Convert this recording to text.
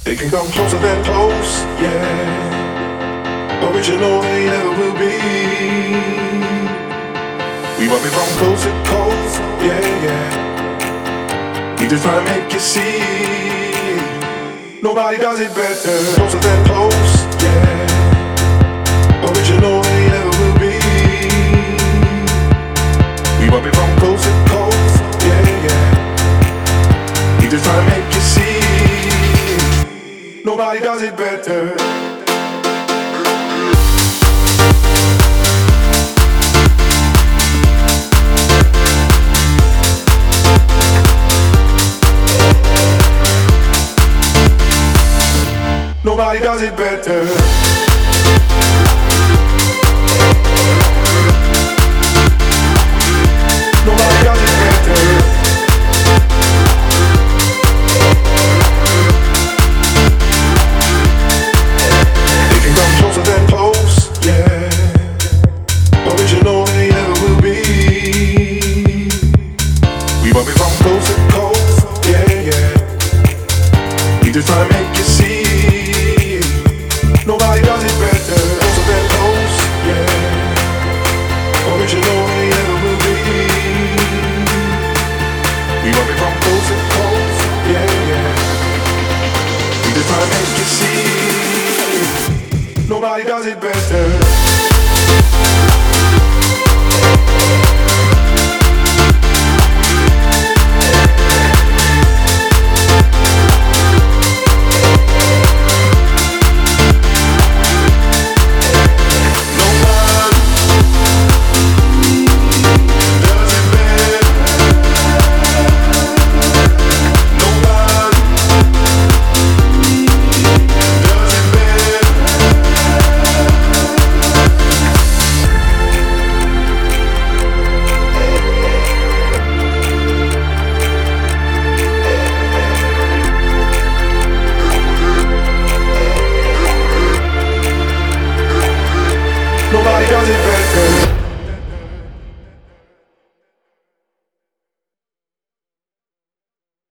They can come closer than close, yeah. Original they never will be. We want it from coast to coast, yeah, yeah. We just try to make you see. Nobody does it better. Closer than close, yeah. Original they never will be. We want it from coast to coast, yeah, yeah. We just try to make you see. Nobody does it better. Nobody does it better. Nobody does it better. They can come closer than close, yeah. Original they never will be. We want it from coast to coast, yeah, yeah. We just try to make you see. Nobody does it better. Closer than close, yeah. Original they never will be. We want it from coast to coast, yeah, yeah. We just try to make you see. Nobody does it better. Nobody does it better.